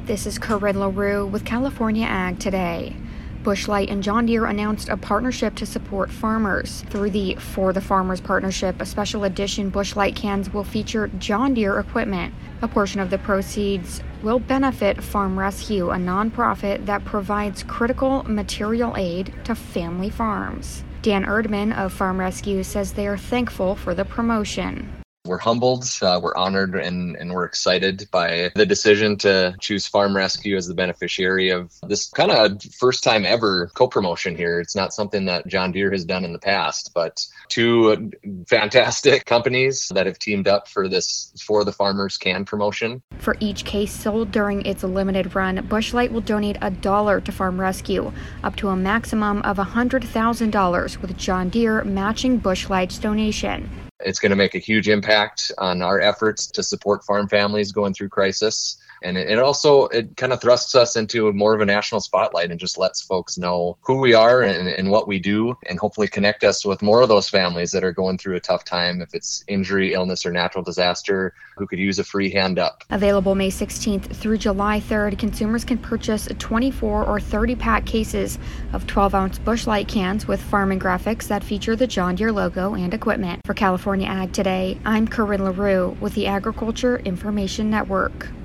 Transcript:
This is Corinne LaRue with California Ag Today. Busch Light and John Deere announced a partnership to support farmers. Through the For the Farmers partnership, a special edition Busch Light cans will feature John Deere equipment. A portion of the proceeds will benefit Farm Rescue, a nonprofit that provides critical material aid to family farms. Dan Erdman of Farm Rescue says they are thankful for the promotion. We're humbled, we're honored, and we're excited by the decision to choose Farm Rescue as the beneficiary of this kind of first time ever co-promotion here. It's not something that John Deere has done in the past, but two fantastic companies that have teamed up for this For the Farmers can promotion. For each case sold during its limited run, Busch Light will donate $1 to Farm Rescue, up to a maximum of $100,000, with John Deere matching Busch Light's donation. It's going to make a huge impact on our efforts to support farm families going through crisis. And it kind of thrusts us into more of a national spotlight and just lets folks know who we are and what we do, and hopefully connect us with more of those families that are going through a tough time, if it's injury, illness, or natural disaster, who could use a free hand up. Available May 16th through July 3rd, consumers can purchase 24 or 30-pack cases of 12-ounce Busch Light cans with farming graphics that feature the John Deere logo and equipment. For California Ag Today, I'm Corinne LaRue with the Agriculture Information Network.